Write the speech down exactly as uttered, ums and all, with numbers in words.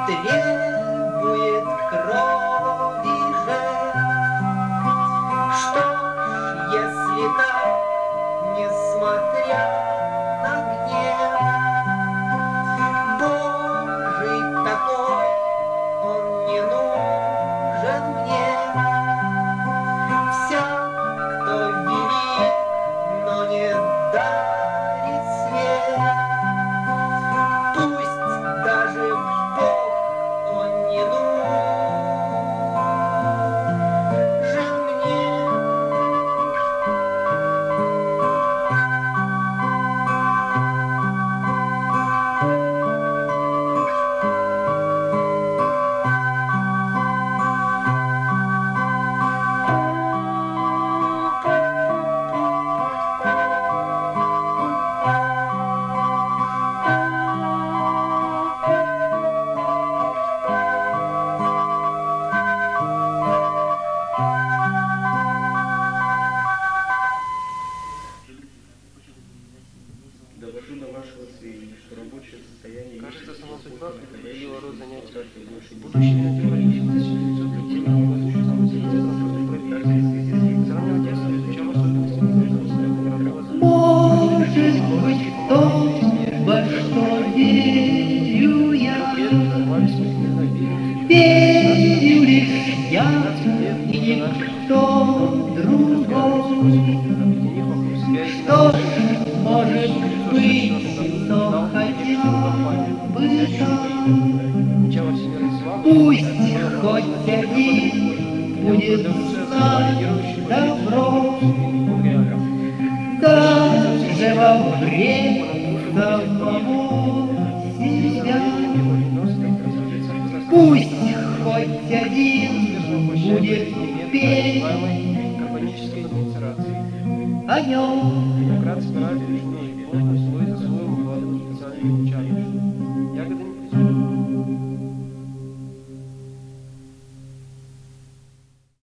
требует крови жертв. Что ж, если так, несмотря на гнев, Божий такой, он не нужен мне. Всяк, кто велик, но не дарит свет, пусть даже Бог, он не нужен мне. Довожу до вашего сведения, что рабочее состояние... Кажется, сама судьба определила род занятий. Будущее натуралист тысяча девятьсот пяти года сравнивал текст, изучал особенности Может быть, то, во что верю я, верю лишь я и никто другой. Что ж, может быть, но хотя бы так, пусть хоть один будет знать добро, даже во время самого себя. Пусть хоть один будет петь о нем.